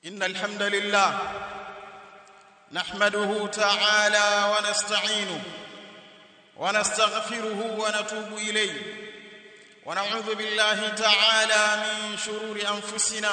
إن الحمد لله نحمده تعالى ونستعينه ونستغفره ونتوب إليه ونعوذ بالله تعالى من شرور أنفسنا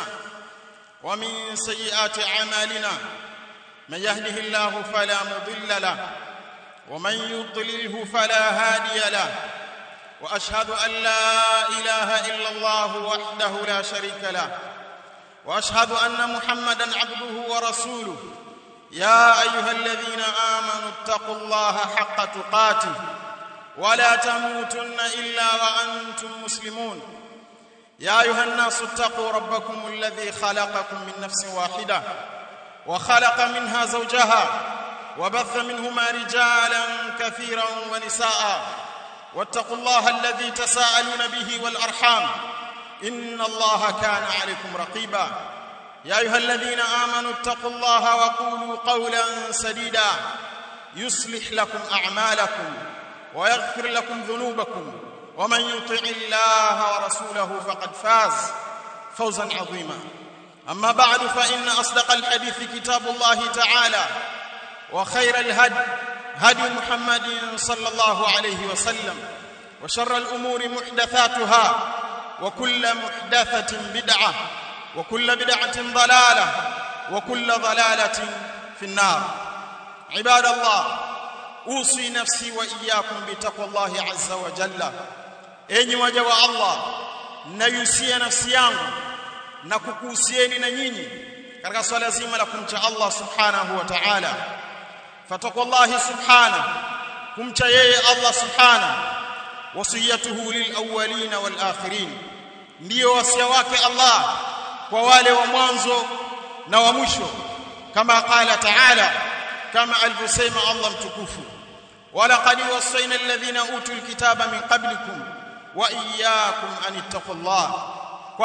ومن سيئات أعمالنا من يهده الله فلا مضل له ومن يضلله فلا هادي له وأشهد أن لا إله إلا الله وحده لا شريك له وأشهد أن محمدًا عبده ورسوله يا أيها الذين آمنوا اتقوا الله حق تقاته ولا تموتن إلا وأنتم مسلمون يا أيها الناس اتقوا ربكم الذي خلقكم من نفس واحدة وخلق منها زوجها وبث منهما رجالا كثيرا ونساء واتقوا الله الذي تساءلون به والأرحام إن الله كان عليكم رقيبا يا أيها الذين آمنوا اتقوا الله وقولوا قولا سديدا يصلح لكم أعمالكم ويغفر لكم ذنوبكم ومن يطع الله ورسوله فقد فاز فوزا عظيما أما بعد فإن أصدق الحديث كتاب الله تعالى وخير الهدي هدي محمد صلى الله عليه وسلم وشر الأمور محدثاتها وكل محدثة بدعة وكل بدعة ضلالة وكل ضلالة في النار عباد الله أوصي نفسي وإياكم بتقوى الله عز وجل enyi waja wa Allah nayusia nafsi yangu na kukuhusieni na nyinyi katika swala zima la kumcha Allah subhanahu wa ta'ala fataqwallahi subhanahu kumcha yeye Allah subhanahu wasiyatuhu lil awwalin wal akhirin ndio wasia wake Allah kwa wale wa mwanzo na wa mwisho kama qala ta'ala kama alivyosema Allah mtukufu wala qad wasayna alladhina utul kitaba min qablikum wa iyyakum an ittaqullah kwa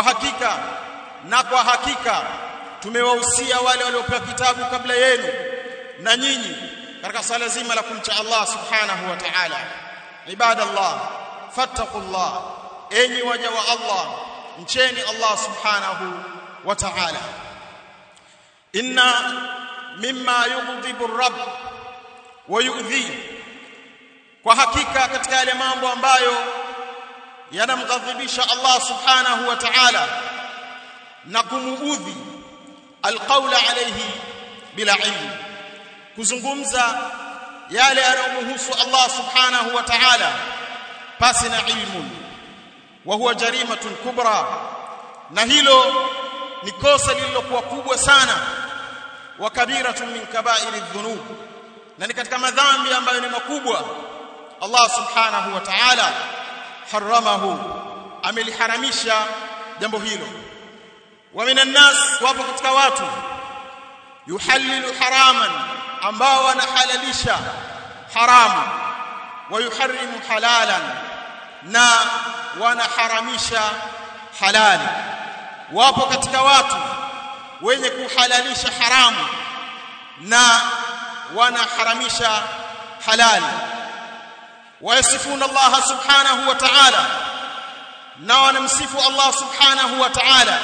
hakika tumewahusia wale waliopewa kitabu kabla yenu na nyinyi katika sala zima la kumcha Allah subhanahu wa ta'ala ibadallah fattaqullah enyi waja wa Allah mcheni Allah subhanahu wa ta'ala inna mimma yughdhibu ar-rabb wa yu'dhi kwa hakika katika yale mambo ambayo yanamghadhibisha Allah subhanahu wa ta'ala na kumuudhi alqawla alayhi bila ilm kuzungumza yale yanayomhusu Allah subhanahu wa ta'ala pasi na ilmu wa huwa jarimatun kubra na hilo ni kosa lililokuwa kubwa sana wa kabiratun min kaba'iri dhunub na ni katika madhambi ambayo ni makubwa Allah subhanahu wa ta'ala haramahu ameliharamisha jambo hilo wa minan nas wapo katika watu yuhallilu haraman ambao wanahalalisha haramu wa yuharrimu halalan na wanaharamisha halali wapo katika watu wenye kuhalalisha haramu na wanaharamisha halali wayasifuna Allah subhanahu wa ta'ala na wanamsifu Allah subhanahu wa ta'ala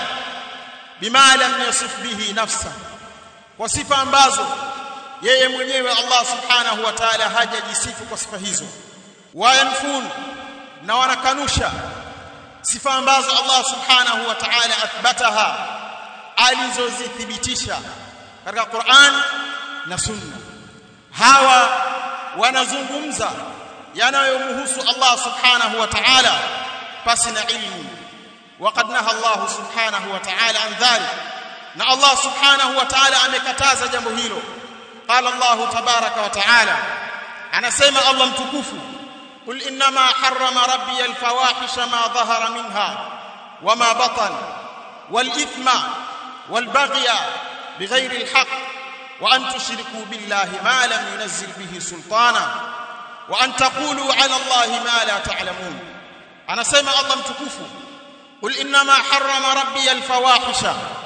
bima lam yasif bihi nafsa kwa sifa ambazo yeye mwenyewe Allah subhanahu wa ta'ala hajajisifu kwa sifa hizo wayanfun na wanakanusha sifa ambazo Allah subhanahu wa ta'ala athbataha alizozithibitisha katika Qur'an na Sunna hawa wanazungumza yanayomhusu Allah subhanahu wa ta'ala pasi na ilmu waqad naha Allah subhanahu wa ta'ala an dhalik na Allah subhanahu wa ta'ala amekataza jambo hilo qala Allah tabaraka wa ta'ala anasema Allah mtukufu قل انما حرم ربي الفواحش ما ظهر منها وما بطن والاثم والبغي بغير الحق وان تشركوا بالله ما لم ينزل به سلطانا وان تقولوا على الله ما لا تعلمون انا سمع الله متكفو قل انما حرم ربي الفواحش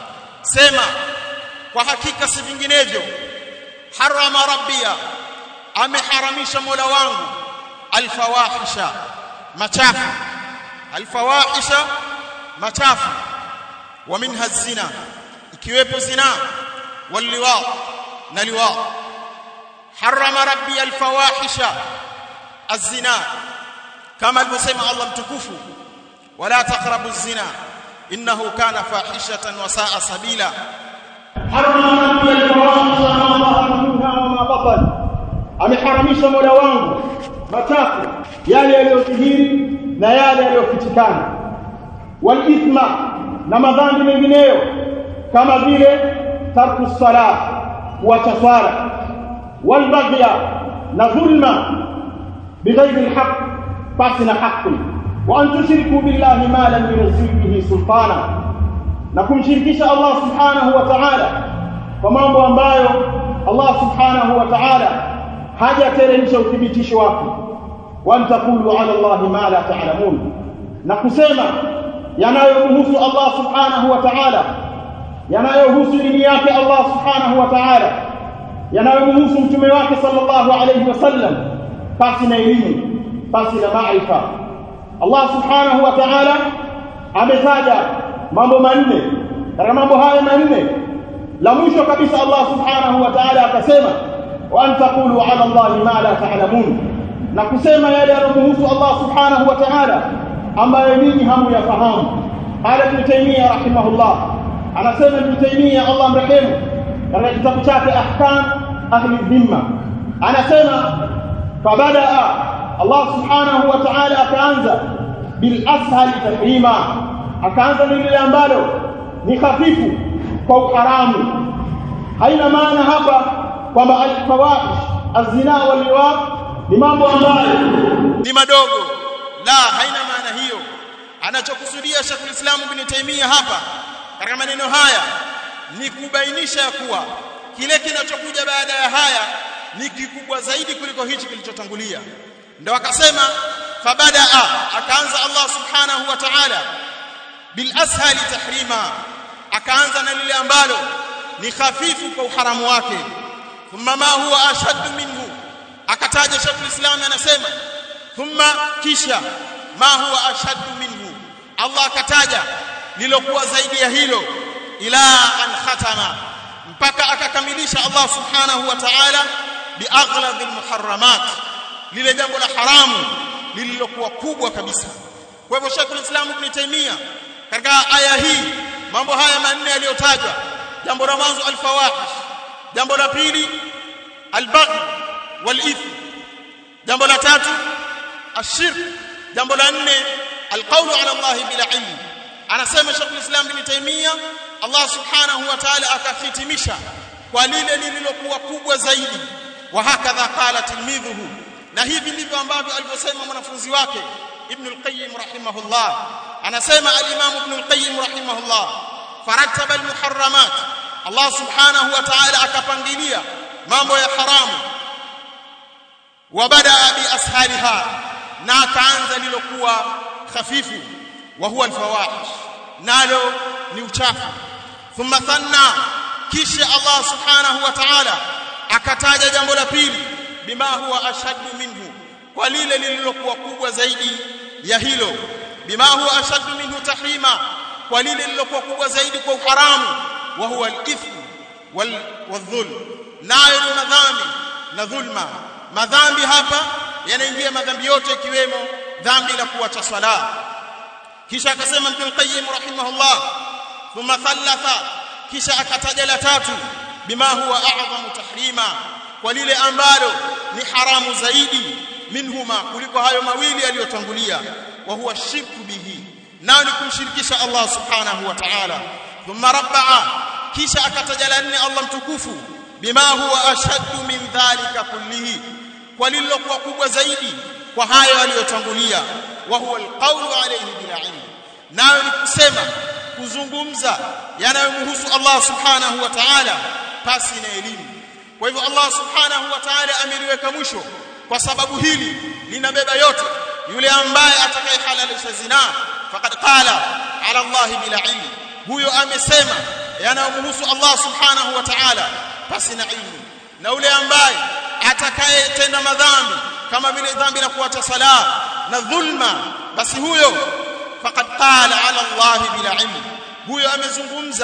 سما وحقيقه si vinginevyo harama rabbiya ameharamisha mola wangu alfawahisha machafu wa minha zina ikiwepo zina waliwa na liwa. Harama rabbi alfawahisha az-zina, kama alivyosema Allah mtukufu, wala taqrabu az-zina innahu kana fahishatan wa sa'a sabila. Harama rabbi alfawahisha ma dhahara minha wa ma batan, ameharamisha Mola wangu machafu yale yaliyodhihiri na yale yaliyofichikana. Wal ithma, na madhambi mengineyo kama vile tarku salat, kuacha swala. Wal baghya, na dhulma bighairi alhaq, pasina haki. Wa an tushriku billahi ma lam yunzil bihi sultana, na kumshirikisha Allah subhanahu wa ta'ala kwa mambo ambayo Allah subhanahu wa ta'ala hajateremsha uthibitisho wake. Wa taqulu ala Allah ma la ta'lamun, na kusema yanayohusu Allah subhanahu wa ta'ala, yanayohusu dini yake Allah subhanahu wa ta'ala, yanayohusu mtume wake sallallahu alayhi wasallam, basi na elimu, basi na maarifa. Allah subhanahu wa ta'ala ametaja mambo manne. Katika mambo haya manne, la mwisho kabisa Allah subhanahu wa ta'ala akasema wa an taqulu ala Allah ma la ta'lamun, na kusema yale yanayohusu Allah subhanahu wa ta'ala ambayo ninyi hamuyafahamu. Qala Ibn Taymiyyah rahimahullah, anasema Ibn Taymiyyah Allah mrehemu, katika kitabu chake Ahkam Ahli Dhimma, anasema fabadaa Allah subhanahu wa ta'ala akaanza bil ashal tahrima, akaanza lile ambalo ni hafifu kwa uharamu. Haina maana hapa kwamba al-fawahish az-zina wal liwat ni mambo ambayo ni madogo, la, haina maana hiyo. Anachokusudia Sheikh Islam Ibn Taymiyyah hapa katika maneno haya ni kubainisha kuwa kile kinachokuja baada ya haya ni kikubwa zaidi kuliko hichi kilichotangulia. Ndio akasema fabadaa, akaanza Allah subhanahu wa ta'ala bil ashali tahrima, akaanza na lile ambalo ni hafifu kwa uharamu wake. Thumma ma huwa ashaddu minhu, akataja Sheikh Islam anasema thumma, kisha ma huwa ashaddu minhu, Allah akataja lilokuwa zaidi ya hilo, ila an khatama, mpaka akakamilisha Allah subhanahu wa ta'ala bi aghlazil muharramat, lile jambo la haramu lililokuwa kubwa kabisa. Kwa hivyo Sheikh Islam Ibn Taymiyyah katika aya hii mambo haya manne yaliyotajwa, jambo la mwanzo al-fawahish, jambo la pili al-baghy wal-ithm, jambo la tatu ashirk, jambo la nne al-qawlu ala Allah bila ilm. Anasema Sheikh Islam Ibn Taymiyyah Allah subhanahu wa ta'ala akahitimisha kwa lile lililokuwa kubwa zaidi. Wa hakadha qala tilmidhuhu, na hivi ndivyo ambavyo alivyosema mwanafunzi wake Ibn al-Qayyim rahimahullah. Anasema al-Imam Ibn al-Qayyim rahimahullah, farattaba al-muharramat, Allah subhanahu wa ta'ala akapangilia mambo ya haramu. Wa badaa bi ashaliha, na akaanza lilokuwa khafifu, wa huwa al-fawahish, nalo ni uchafu. Thumma thanna, kisha Allah subhanahu wa ta'ala akataja jambo la pili, bima huwa ashaddu minhu, kwa lile lililokuwa kubwa zaidi ya hilo. Bima huwa ashaddu minhu tahrima, kwa lile lililokuwa kubwa zaidi kwa uharamu. Wa huwa al-ithm wal-dhulm, nayo ni madhambi na dhulma. Madhambi hapa yanaingia madhambi yote, ikiwemo dhambi la kuacha swala. Kisha akasema Ibn al-Qayyim rahimahullah, thumma thalatha, kisha akataja la tatu, bima huwa a'zamu tahrima, kwa lile ambalo ni haramu zaidi, minhuma, kuliko hayo mawili yaliyotangulia. Wa huwa shirku bihi, nao ni kumshirikisha Allah subhanahu wa ta'ala. Thumma rabba'a, kisha akataja la nne Allah mtukufu, bima huwa ashaddu min dhalika kullihi, kwa lililokuwa kubwa zaidi kwa hayo yaliyotangulia. Wa huwa alqawlu alayhi bila ilm, nao ni kusema, kuzungumza yanayomhusu Allah subhanahu wa ta'ala pasi na elimu. Kwa hivyo Allah subhanahu wa ta'ala ameliweka mwisho, kwa sababu hili linabeba yote. Yule ambaye atakayehalalisha zina faqad qala ala Allah bila ilm, huyo amesema yanayomhusu Allah subhanahu wa ta'ala pasi na ilmu. Na yule ambaye atakayetenda madhambi kama vile dhambi la kuacha sala na dhulma, basi huyo faqad qala ala Allah bila ilm, huyo amezungumza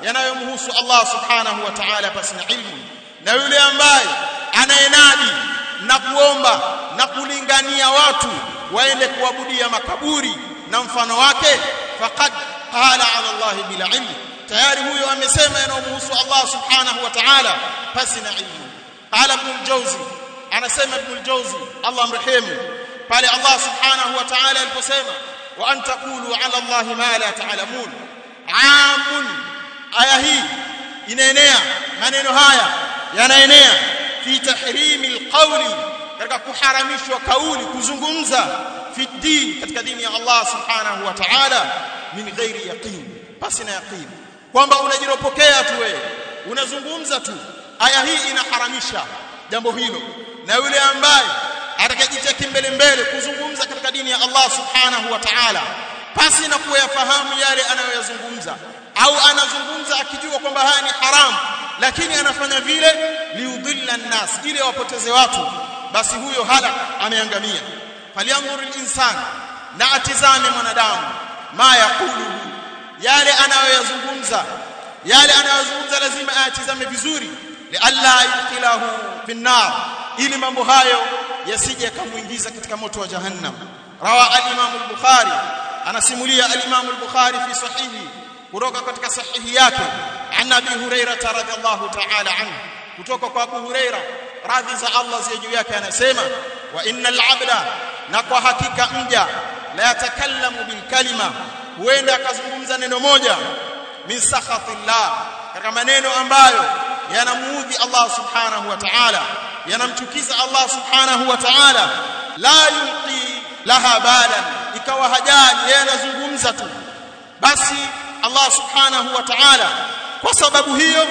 yanayomhusu Allah subhanahu wa ta'ala pasi na ilmu. Na yule ambaye anayenadi na kuomba na kulingania watu waende kuabudia makaburi na mfano wake, faqad qala ala Allah bila ilm, tayari huyo amesema yanayomhusu Allah subhanahu wa ta'ala pasi na ilmu. Qala Ibn al-Jawzi, anasema Ibn al-Jawzi Allah amrehemu, pale Allah subhanahu wa ta'ala aliposema wa an taqulu ala Allah ma la ta'lamun, amun, aya hii inaenea, maneno haya yanaenea fi tahrimi alqawli, katika kuharamishwa kauli, kuzungumza fi din, katika dini ya Allah subhanahu wa ta'ala, min ghairi yaqin, basi na yaqin, kwamba unajiropokea tu wewe unazungumza tu. Aya hii inaharamisha jambo hilo, na yule ambaye atakayejitia kimbele kuzungumza katika dini ya Allah subhanahu wa ta'ala pasi na kuyafahamu yale anayoyazungumza, au anazungumza akijua kwamba haya ni haramu, lakini anafanya vile liudhilla an-nas, ili wapoteze watu, basi huyo halak, ameangamia. Falyanzur al-insan, na atizame mwanadamu, ma yaqulu, yale anayoyazungumza lazima atizame vizuri, li alla yudkhilahu fi nar, ili mambo hayo yasije kumuingiza katika moto wa jahannam. Rawa al-Imam al-Bukhari, anasimulia al-Imam al-Bukhari fi sahihi, kutoka katika sahihi yake, an Abi Hurairah radhiyallahu ta'ala anhu, kutoka kwa Abu Hurairah radhi za Allah ziwe juu yake, anasema wa innal abda, na kwa hakika mja, la yatakallamu bil kalima, huenda akazungumza neno moja, min sakhatillah, katika maneno ambayo yanamuudhi Allah subhanahu wa ta'ala, yanamchukiza Allah subhanahu wa ta'ala, la yulqi laha balan, ikawa hajali, yeye anazungumza tu, basi Allah subhanahu wa ta'ala kwa sababu hiyo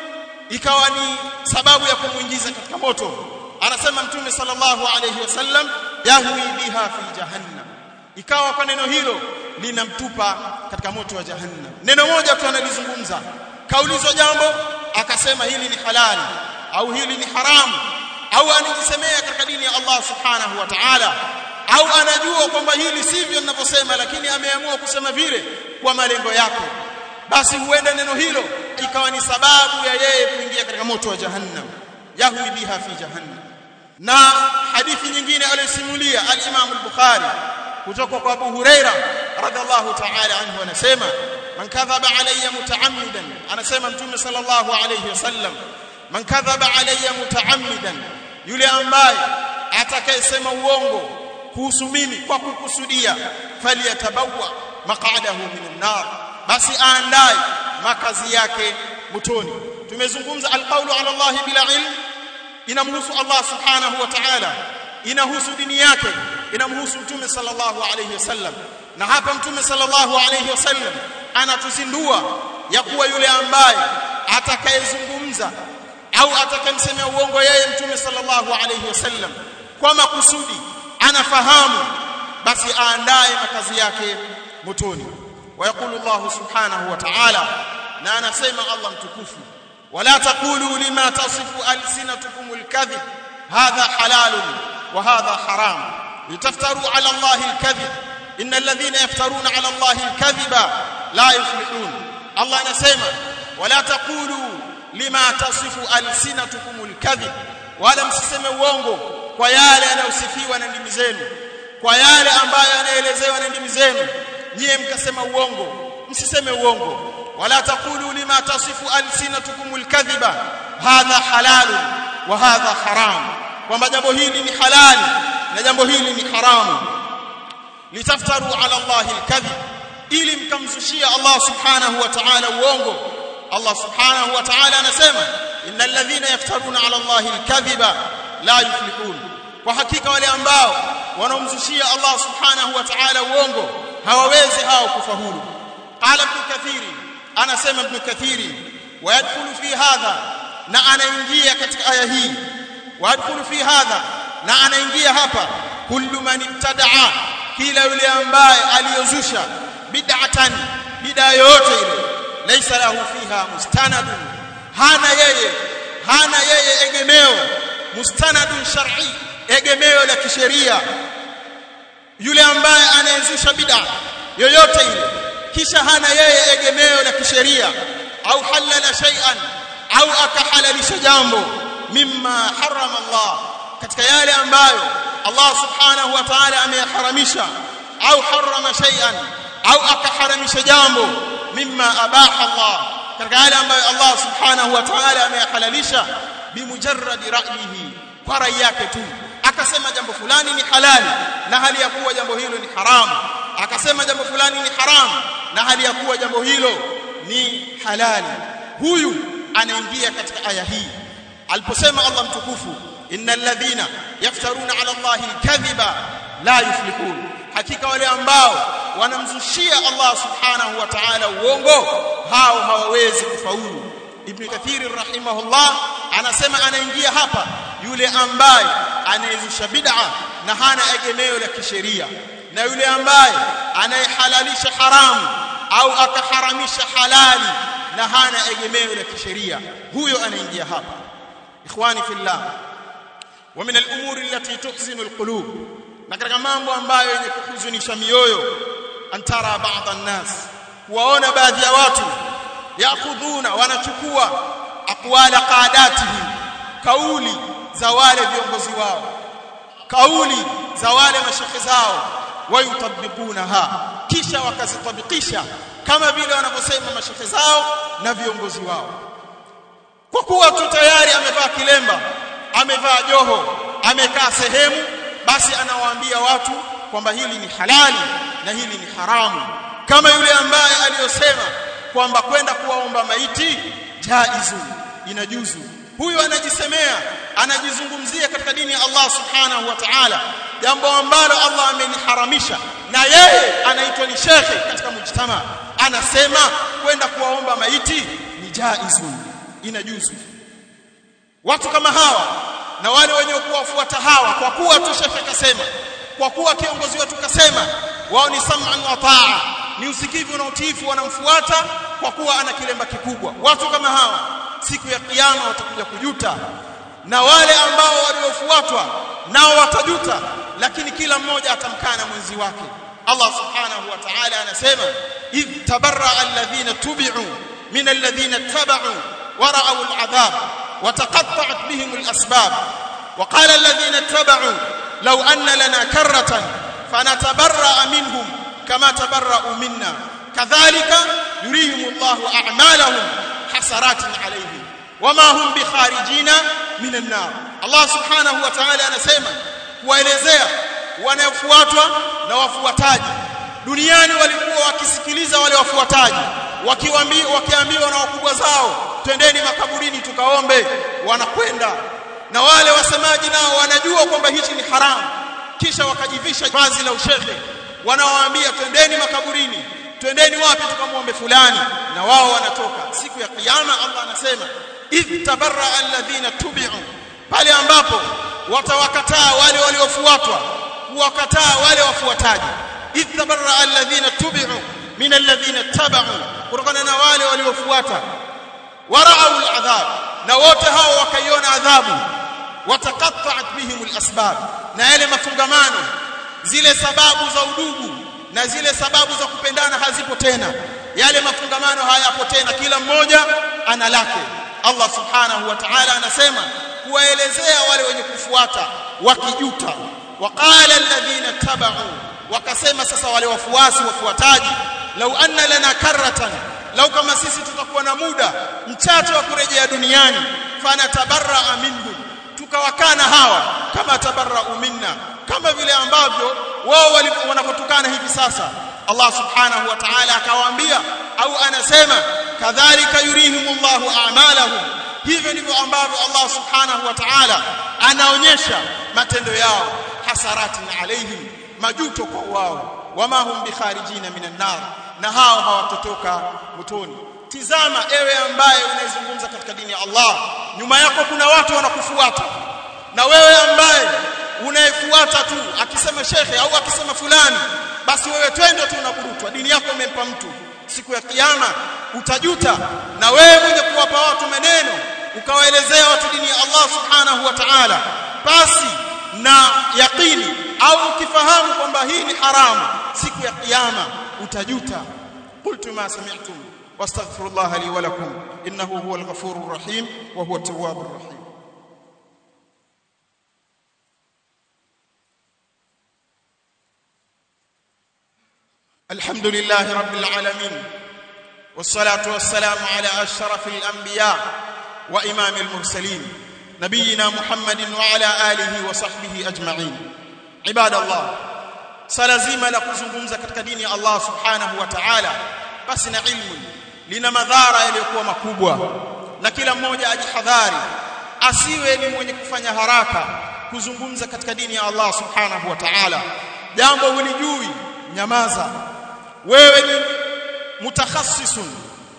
ikawa ni sababu ya kumuingiza katika moto. Anasema Mtume sallallahu alayhi wasallam, yahwi biha fi jahannam, ikawa kwa neno hilo linamtupa katika moto wa jahannam. Neno moja tu analizungumza, kaulizwa jambo akasema hili ni halali au hili ni haramu, au anajisemea katika dini ya Allah subhanahu wa ta'ala, au anajua kwamba hili sivyo ninavyosema, lakini ameamua kusema vile kwa malengo yake, basi huenda neno hilo ikawa ni sababu ya yeye kuingia katika moto wa jahannam, yahwi biha fi jahannam. Na hadithi nyingine aliyosimulia al-Imam al-Bukhari kutoka kwa Abu Hurairah radhiallahu ta'ala anhu, anasema man kadhaba alayya mutaammidan, anasema Mtume sallallahu alayhi wasallam, man kadhaba alayya mutaammidan, yule ambaye atakayesema uongo kuhusu mimi kwa kukusudia, faliyatabawa maq'adahu minan nar, basi aandae makazi yake motoni. Tumezungumza alqawlu ala Allah bila ilm, inamhusu Allah subhanahu wa ta'ala, inahusu dini yake, inamhusu Mtume sallallahu alayhi wasallam. Na hapa Mtume sallallahu alayhi wasallam anatuzindua ya kuwa yule ambaye atakayezungumza au atakayemsemea uongo yeye Mtume sallallahu alayhi wasallam kwa makusudi, anafahamu, basi aandae makazi yake motoni. ويقول الله سبحانه وتعالى, na anasema Allah mtukufu, wala taqulu lima tasifu alsinatukum alkadhib hadha halalun wa hadha haram litaftaru ala Allahi alkadhib innal ladhina yaftaruna ala Allahi alkadhiba la yuflihun. Allah anasema wala taqulu lima tasifu alsinatukum alkadhib, wala msiseme uongo kwa yale yanayosifiwa na ndimi zenu, kwa yale ambayo yanaelezewa na ndimi zenu, nyie mkasema uongo, msiseme uongo. Wala taqulu lima tasifu alsinatukum alkadhiba hadha halalun wa hadha haram, kwamba jambo hili ni halali na jambo hili ni haramu. Litaftaru ala Allahi alkadhib, ili mkamzushia Allah subhanahu wa ta'ala uongo. Allah subhanahu wa ta'ala anasema innal ladhina yaftaruna ala Allahi alkadhiba la yuflihun, kwa hakika wale ambao wanaomzushia Allah subhanahu wa ta'ala uongo hawawezi hao kufaulu. Qala Ibn Kathir, anasema Ibn Kathir, wayadkhulu fi hadha, na anaingia katika aya hii, wayadkhulu fi hadha, na anaingia hapa, kullu man ibtadaa, kila yule ambaye aliyozusha bid'atan, bid'a yote ile, laysa lahu fiha mustanadun, hana yeye egemeo, mustanadun shar'i, egemeo la kisheria. Yule ambaye anayezusha bid'a yoyote ile kisha hana yeye egemeo la kisheria, au halala shay'an au akahalalisha jambo mimma harrama Allah katika yale ambayo Allah subhanahu wa ta'ala ameyaharamisha au harrama shay'an au akaharamisha jambo mimma abaha Allah katika yale ambayo Allah subhanahu wa ta'ala ameyahalalisha bimujarrad ra'yihi kwa rai yake tu akasema jambo fulani ni halali na hali ya kuwa jambo hilo ni haramu akasema jambo fulani ni haramu na hali ya kuwa jambo hilo ni halali huyu anaingia katika aya hii aliposema Allah mtukufu innal ladhina yaftaruna ala Allahi kadhiba la yuflihun hakika wale ambao wanamzushia Allah subhanahu wa ta'ala uongo hao hawawezi kufaulu Ibn Kathir rahimahullah anasema anaingia hapa yule ambaye anayezusha bid'a na hana egemeo la kisheria na yule ambaye anayehalalisha haramu au akaharamisha halali na hana egemeo la kisheria huyo anaingia hapa ikhwani fillah wa min al-umuri allati tuhzinu al-qulub na katika mambo ambayo yenye kuhuzunisha mioyo antara baadhi an-nas kuwaona baadhi ya watu yakhudhuna wanachukua aqwala qadatihim kauli za wale viongozi wao kauli za wale mashekhe zao wayutabiqunaha kisha wakazitabikisha kama vile wanavyosema mashekhe zao na viongozi wao kwa kuwa tu tayari amevaa kilemba amevaa joho amekaa sehemu basi anawaambia watu kwamba hili ni halali na hili ni haramu kama yule ambaye aliyosema kwamba kwenda kuwaomba maiti jaizu inajuzu huyu anajisemea anajizungumzia katika dini ya Allah subhanahu wa ta'ala jambo ambalo Allah ameniharamisha na yeye anaitwa ni shekhe katika mujtama anasema kwenda kuwaomba maiti ni jaizu inajuzu watu kama hawa na wale wenye kuwafuata hawa kwa kuwa tu shekhe kasema kwa kuwa kiongozi wetu kasema wao ni sam'an wa ta'a ni usikivu na utiifu wanamfuata kwa kuwa ana kilemba kikubwa watu kama hawa siku ya kiyama watakuja kujuta na wale ambao waliofuatwa nao watajuta lakini kila mmoja atamkana mwenzi wake Allah subhanahu wa ta'ala anasema idh tabarra alladhina tubi'u min alladhina tabau wa ra'u al'adhab wa taqatta'at bihim al'asbab wa qala alladhina tabau law anna lana karratan fanatabarra minhum kama tabarra'u minna kadhalika yurihim Allahu a'malahum hasaratin alayhim wama hum bikharijina minan nar Allah subhanahu wa ta'ala anasema kuwaelezea wanaofuatwa na wafuataji duniani walikuwa wakisikiliza wale wafuataji wakiambiwa na wakubwa zao twendeni makaburini tukaombe wanakwenda na wale wasemaji nao wanajua kwamba hichi ni haramu kisha wakajivisha vazi la ushehe wanawaambia twendeni makaburini twendeni wapi tukamwombe fulani na wao wanatoka siku ya kiyama Allah anasema idh tabarra alladhina tubi'u pale ambapo watawakataa wale waliofuatwa kuwakataa wale wafuataji idh tabarra alladhina tubi'u min alladhina tabau kutokana na wale waliofuata wara'u al'adhab na wote hao wakaiona adhabu wataqatta'at bihim al'asbab na yale mafungamano zile sababu za udugu na zile sababu za kupendana hazipo tena yale mafungamano hayapo tena kila mmoja ana lake Allah subhanahu wa ta'ala anasema kuwaelezea wale wenye kufuata wakijuta waqala alladhina tabau wakasema sasa wale wafuataji lau anna lana karratan lau kama sisi tutakuwa na muda mchache wa kurejea duniani fana tabarra minhum tukawakana hawa kama tabarra minna kama vile ambavyo wao wanapotukana hivi sasa Allah subhanahu wa ta'ala akawaambia au anasema kadhalika yurihimullahu a'malahum hivyo ndivyo ambavyo Allah subhanahu wa ta'ala anaonyesha matendo yao hasaratin alaihim majuto kwa wao wama hum bikharijina minan nar na hao hawatotoka motoni tizama ewe ambaye unazungumza katika dini ya Allah nyuma yako kuna watu wanakufuata na wewe ambaye unayefuata tu akisema shekhe au akisema fulani basi wewe twende tu unaburutwa dini yako umempa mtu siku ya kiyama utajuta na wewe mwenye kuwapa watu maneno ukawaelezea watu dini ya Allah subhanahu wa ta'ala basi na yaqini au ukifahamu kwamba hii ni haramu siku ya kiyama utajuta qultu ma sami'tum wastaghfirullaha li wa lakum innahu huwal ghafurur rahim wa huwat tawwabur rahim. الحمد لله رب العالمين والصلاة والسلام على أشرف الأنبياء وإمام المرسلين نبينا محمد وعلى آله وصحبه أجمعين. عباد الله, salazima la kuzungumza katika dini ya Allah subhanahu wa ta'ala basi na ilmu lina madhara yaliyokuwa makubwa, na kila mmoja ajihadhari asiwe ni mwenye kufanya haraka kuzungumza katika dini ya Allah subhanahu wa ta'ala. Jambo hulijui, nyamaza. Wewe ni mutakhassisun,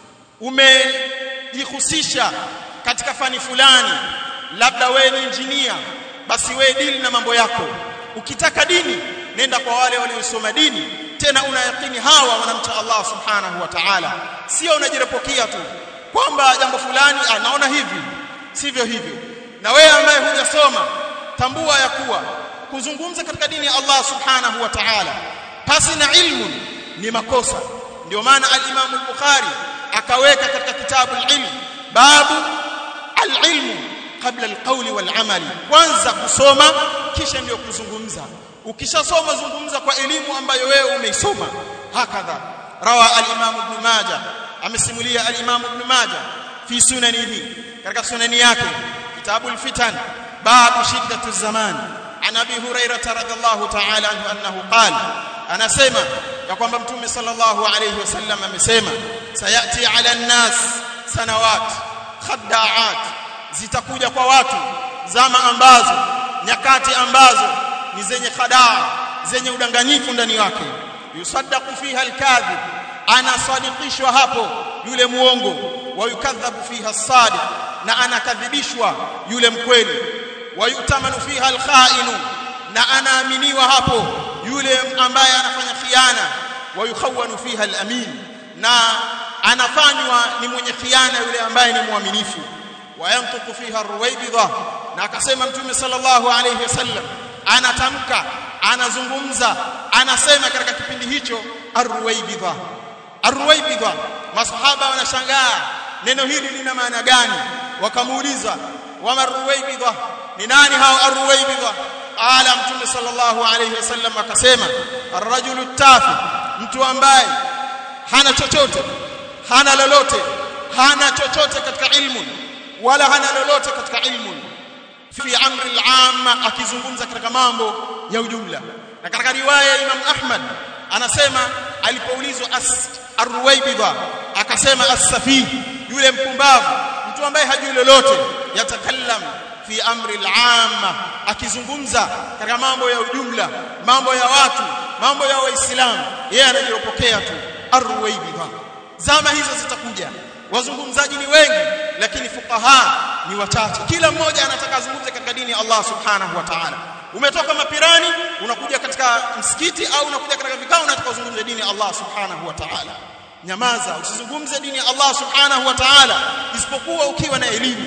umejihusisha katika fani fulani, labda wewe ni engineer, basi wewe deal na mambo yako. Ukitaka dini, nenda kwa wale waliosoma dini, tena unayakini hawa wanamcha Allah subhanahu wa ta'ala. Sio unajirepokia tu kwamba jambo fulani anaona hivi, sivyo hivyo. Na wewe ambaye hujasoma, tambua ya kuwa kuzungumza katika dini ya Allah subhanahu wa ta'ala pasi na ilmu ni makosa. Ndio maana al-Imam al-Bukhari akaweka katika kitabu al-ilm babu al-ilmu kabla al-qawli wal-amali, kwanza kusoma kisha ndio kuzungumza. Ukishasoma zungumza kwa elimu ambayo wewe umeisoma. Hakadha rawa al-Imam Ibn Majah, amesimulia al-Imam Ibn Majah fi sunanihi, katika sunani yake kitabu al-fitan babu shiddatu zaman, an Abi Hurairah radhiyallahu ta'ala anhu annahu qala, anasema ya kwamba Mtume sallallahu alayhi wasallam amesema, sayati ala an-nas sanawat khadda'at, zitakuja kwa watu zama ambazo, nyakati ambazo ni zenye khadaa, zenye udanganyifu ndani yake. Yusaddaqu fiha al-kadhib, anasadikishwa hapo yule muongo. Wa yukadhabu fiha as-sadiq, na anakadhibishwa yule mkweli. Wa yutamanu fiha al-kha'inu, na anaaminiwa hapo yule ambaye anafanya khiana. Wa yukhawanu fiha al-amin, na anafanywa ni mwenye khiana yule ambaye ni muaminifu. Wa yantuqu fiha ar-ruwaybidha, na akasema Mtume sallallahu alayhi wasallam, anatamka, anazungumza, anasema katika kipindi hicho ar-ruwaybidha. Ar-ruwaybidha, masahaba wanashangaa neno hili lina maana gani? Wakamuuliza, wa ar-ruwaybidha, ni nani hao ar-ruwaybidha? Ala Mtume sallallahu alayhi wasallam akasema, ar-rajulu tafi, mtu ambaye hana chochote, hana lolote, hana chochote katika ilmu wala hana lolote katika ilmu, fi amri al-amma, akizungumza katika mambo ya ujumla. Na katika riwaya ya Imam Ahmad anasema alipoulizwa ar-ruwaybidha akasema as-safih, yule mpumbavu, mtu ambaye hajui lolote. Yatakallam fi amri al-amma, akizungumza katika mambo ya ujumla, mambo ya watu, mambo ya Waislamu, yeye anajipokea tu. Ar-ruwaybidha, zama hizo zitakuja, wazungumzaji ni wengi lakini fuqaha ni wachache. Kila mmoja anataka azungumze katika dini ya Allah subhanahu wa ta'ala. Umetoka mapirani unakuja katika msikiti, au unakuja katika vikao unataka kuzungumza dini ya Allah subhanahu wa ta'ala. Nyamaza, usizungumze dini ya Allah subhanahu wa ta'ala isipokuwa ukiwa na elimu.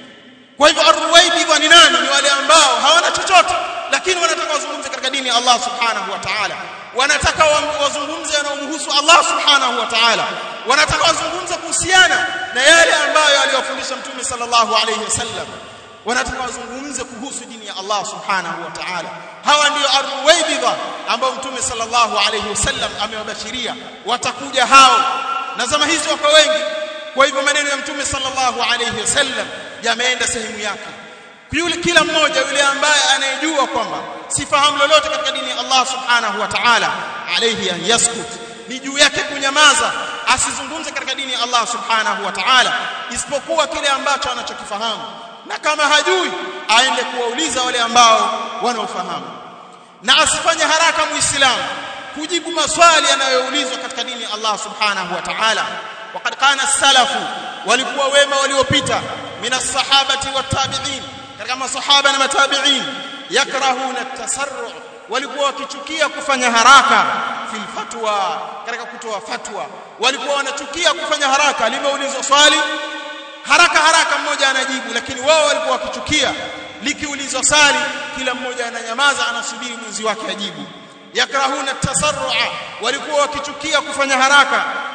Kwa hivyo ar-ruwaybidha ni nani? Ni wale ambao hawana chochote lakini wanataka wazungumze katika dini ya Allah subhanahu wa ta'ala. Wanataka wazungumze yanayomhusu Allah subhanahu wa ta'ala. Wanataka wazungumze kuhusiana na yale ambayo aliyofundisha Mtume sallallahu alayhi wasallam. Wanataka wazungumze kuhusu dini ya Allah subhanahu wa ta'ala. Hawa ndio ar-ruwaybidha ambao Mtume sallallahu alayhi wasallam amewabashiria watakuja hao, na zama hizo wako wengi. Kwa hivyo maneno ya Mtume sallallahu alayhi wasallam yameenda sehemu yake. Yule kila mmoja yule ambaye anayejua kwamba sifahamu lolote katika dini ya Allah subhanahu wa ta'ala, alayhi an yaskut, ni juu yake kunyamaza, asizungumze katika dini ya Allah subhanahu wa ta'ala isipokuwa kile ambacho anachokifahamu, na kama hajui aende kuwauliza wale ambao wanaofahamu. Na asifanye haraka muislamu kujibu maswali yanayoulizwa katika dini ya Allah subhanahu wa ta'ala. Waqad kana as-salafu, walikuwa wema waliopita, min as-sahabati wat-tabi'in, katika masahaba na matabi'in, yakrahuna at-tasarru', walikuwa wakichukia kufanya haraka fil fatwa, katika kutoa fatwa. Walikuwa wanachukia kufanya haraka, limeulizwa swali haraka haraka mmoja anajibu, lakini wao walikuwa wakichukia likiulizwa swali kila mmoja ananyamaza, anasubiri mwenzi wake ajibu. Yakrahuna at-tasarru'a, walikuwa wakichukia kufanya haraka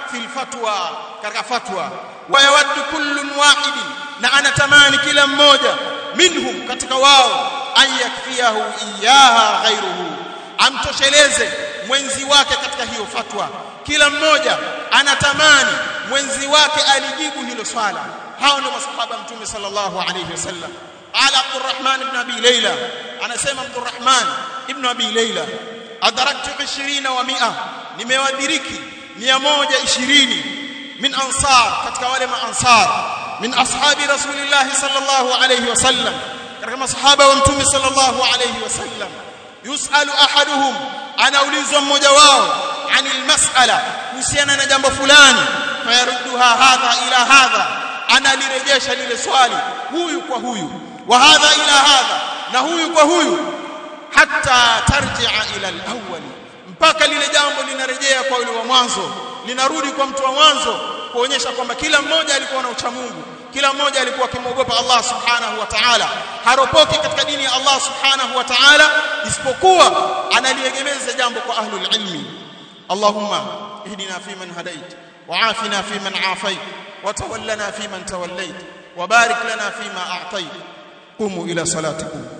fil fatwa katika fatwa wa yawaddu kullun wahidin na anatamani kila mmoja minhum katika wao ayakfiyahu iyaha ghayruhu amtosheleze mwenzi wake katika hiyo fatwa kila mmoja anatamani mwenzi wake alijibu hilo swala hao ndio masahaba mtume sallallahu alayhi wasallam ala Abdurrahman ibn Abi Layla anasema Abdurrahman ibn Abi Layla adaraktu 20 wa 100 nimewadiriki 120 min ansar katika wale maansar min ashabi rasulillah sallallahu alayhi wasallam katika masahaba wa mtume sallallahu alayhi wasallam yusalu ahaduhum anaulizwa mmoja wao anil mas'ala kuhusiana na jambo fulani fayarudduha hadha ila hadha analirejesha lile swali huyu kwa huyu wa hadha ila hadha na huyu kwa huyu hatta tarji'a ila al-awwal mpaka lile jambo linarejea kwa yule wa mwanzo linarudi kwa mtu wa mwanzo kuonyesha kwamba kila mmoja alikuwa na ucha Mungu kila mmoja alikuwa akimwogopa Allah subhanahu wa ta'ala haropoki katika dini ya Allah subhanahu wa ta'ala isipokuwa analiegemeza jambo kwa ahlul ilmi Allahumma ihdina fiman hadait wa afina fiman afait wa tawallana fiman tawallait wa barik lana fima a'tait qumu ila salatikum